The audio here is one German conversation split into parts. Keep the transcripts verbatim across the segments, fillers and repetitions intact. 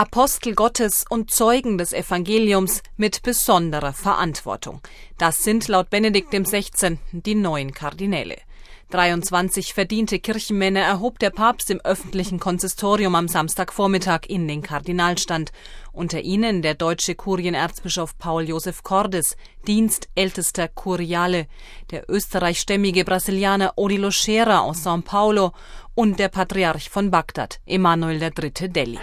Apostel Gottes und Zeugen des Evangeliums mit besonderer Verantwortung. Das sind laut Benedikt dem Sechzehnten die neuen Kardinäle. dreiundzwanzig verdiente Kirchenmänner erhob der Papst im öffentlichen Konsistorium am Samstagvormittag in den Kardinalstand. Unter ihnen der deutsche Kurienerzbischof Paul Joseph Cordes, dienstältester Kuriale, der österreichstämmige Brasilianer Odilo Scherer aus São Paulo und der Patriarch von Bagdad, Emanuel der Dritte Delhi.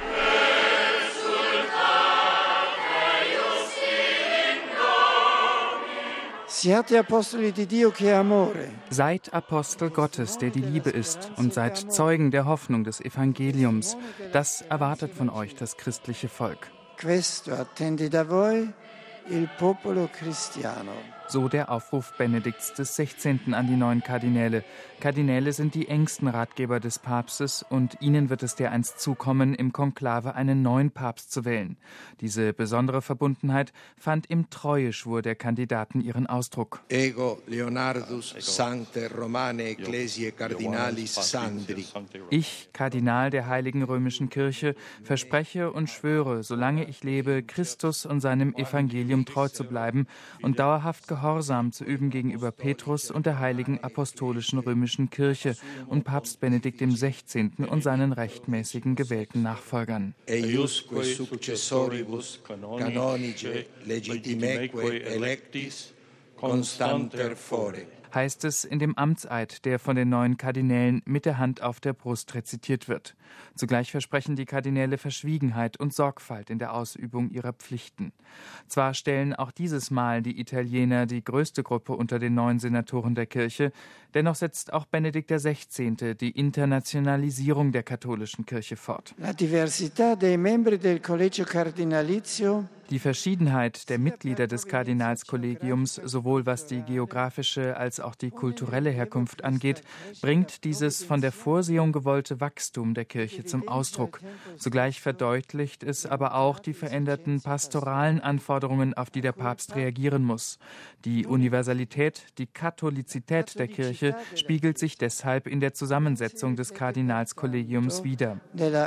Seid Apostel Gottes, der die Liebe ist, und seid Zeugen der Hoffnung des Evangeliums. Das erwartet von euch das christliche Volk. Questo attende da voi il popolo cristiano. So der Aufruf Benedikts des Sechzehnten an die neuen Kardinäle. Kardinäle sind die engsten Ratgeber des Papstes und ihnen wird es dereinst zukommen, im Konklave einen neuen Papst zu wählen. Diese besondere Verbundenheit fand im Treueschwur der Kandidaten ihren Ausdruck. Ego Leonardus Sancte Romane Ecclesiae Cardinalis Sandri. Ich, Kardinal der Heiligen Römischen Kirche, verspreche und schwöre, solange ich lebe, Christus und seinem Evangelium treu zu bleiben und dauerhaft Gehorsam zu üben gegenüber Petrus und der Heiligen Apostolischen Römischen Kirche und Papst Benedikt dem Sechzehnten und seinen rechtmäßigen gewählten Nachfolgern. Eiusque successoribus canonice legitimeque electis constanter fore. Heißt es in dem Amtseid, der von den neuen Kardinälen mit der Hand auf der Brust rezitiert wird. Zugleich versprechen die Kardinäle Verschwiegenheit und Sorgfalt in der Ausübung ihrer Pflichten. Zwar stellen auch dieses Mal die Italiener die größte Gruppe unter den neuen Senatoren der Kirche, dennoch setzt auch Benedikt der Sechzehnte die Internationalisierung der katholischen Kirche fort. La diversità dei membri del Collegio Cardinalizio. Die Verschiedenheit der Mitglieder des Kardinalskollegiums, sowohl was die geografische als auch die kulturelle Herkunft angeht, bringt dieses von der Vorsehung gewollte Wachstum der Kirche zum Ausdruck. Zugleich verdeutlicht es aber auch die veränderten pastoralen Anforderungen, auf die der Papst reagieren muss. Die Universalität, die Katholizität der Kirche spiegelt sich deshalb in der Zusammensetzung des Kardinalskollegiums wider.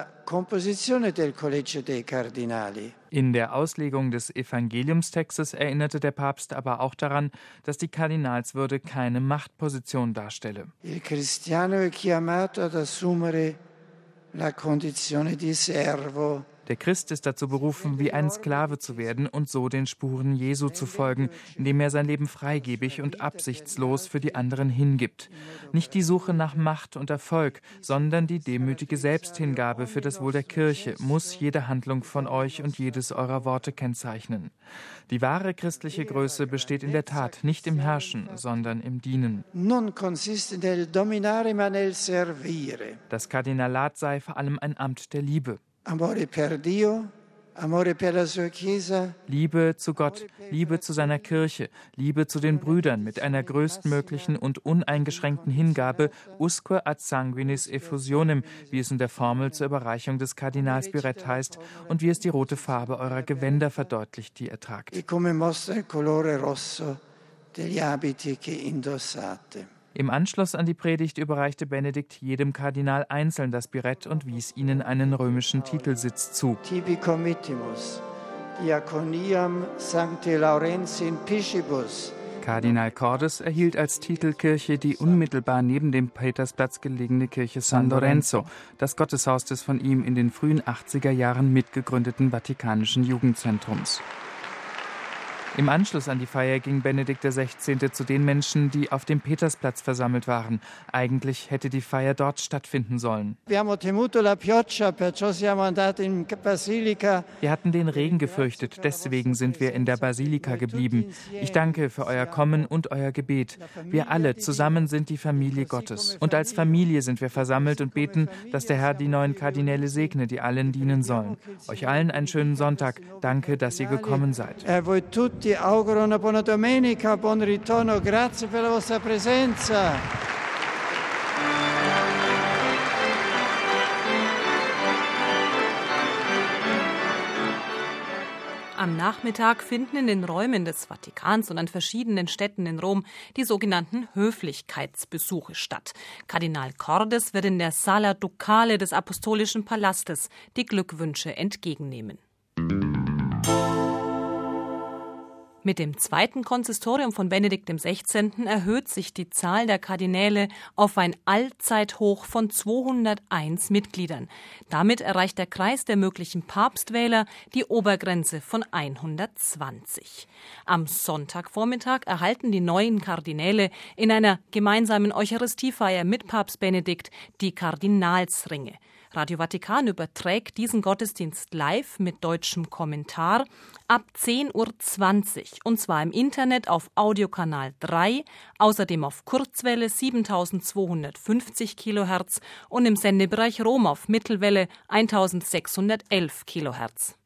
In der Auslegung des Evangeliumstextes erinnerte der Papst aber auch daran, dass die Kardinalswürde keine Machtposition darstelle. Il cristiano è chiamato ad assumere la condizione di servo. Der Christ ist dazu berufen, wie ein Sklave zu werden und so den Spuren Jesu zu folgen, indem er sein Leben freigebig und absichtslos für die anderen hingibt. Nicht die Suche nach Macht und Erfolg, sondern die demütige Selbsthingabe für das Wohl der Kirche muss jede Handlung von euch und jedes eurer Worte kennzeichnen. Die wahre christliche Größe besteht in der Tat nicht im Herrschen, sondern im Dienen. Non consiste nel dominare ma nel servire. Das Kardinalat sei vor allem ein Amt der Liebe. Amore per Dio, amore per la sua Chiesa. Liebe zu Gott, Liebe zu seiner Kirche, Liebe zu den Brüdern mit einer größtmöglichen und uneingeschränkten Hingabe, usque ad sanguinis effusionem, wie es in der Formel zur Überreichung des Kardinalsbirett heißt und wie es die rote Farbe eurer Gewänder verdeutlicht, die ihr tragt. E come mostra il colore rosso degli abiti che indossate. Im Anschluss an die Predigt überreichte Benedikt jedem Kardinal einzeln das Birett und wies ihnen einen römischen Titelsitz zu. Tibi committimus, diaconiam Sancti Laurentii in Piscibus. Kardinal Cordes erhielt als Titelkirche die unmittelbar neben dem Petersplatz gelegene Kirche San Lorenzo, das Gotteshaus des von ihm in den frühen achtziger Jahren mitgegründeten Vatikanischen Jugendzentrums. Im Anschluss an die Feier ging Benedikt der Sechzehnte zu den Menschen, die auf dem Petersplatz versammelt waren. Eigentlich hätte die Feier dort stattfinden sollen. Wir hatten den Regen gefürchtet, deswegen sind wir in der Basilika geblieben. Ich danke für euer Kommen und euer Gebet. Wir alle zusammen sind die Familie Gottes. Und als Familie sind wir versammelt und beten, dass der Herr die neuen Kardinäle segne, die allen dienen sollen. Euch allen einen schönen Sonntag. Danke, dass ihr gekommen seid. Ti auguro una buona domenica, buon ritorno, grazie per la vostra presenza. Am Nachmittag finden in den Räumen des Vatikans und an verschiedenen Städten in Rom die sogenannten Höflichkeitsbesuche statt. Kardinal Cordes wird in der Sala Ducale des Apostolischen Palastes die Glückwünsche entgegennehmen. Mit dem zweiten Konsistorium von Benedikt dem Sechzehnten erhöht sich die Zahl der Kardinäle auf ein Allzeithoch von zweihunderteins Mitgliedern. Damit erreicht der Kreis der möglichen Papstwähler die Obergrenze von hundertzwanzig. Am Sonntagvormittag erhalten die neuen Kardinäle in einer gemeinsamen Eucharistiefeier mit Papst Benedikt die Kardinalsringe. Radio Vatikan überträgt diesen Gottesdienst live mit deutschem Kommentar ab zehn Uhr zwanzig und zwar im Internet auf Audiokanal drei, außerdem auf Kurzwelle siebentausendzweihundertfünfzig Kilohertz und im Sendebereich Rom auf Mittelwelle eintausendsechshundertelf Kilohertz.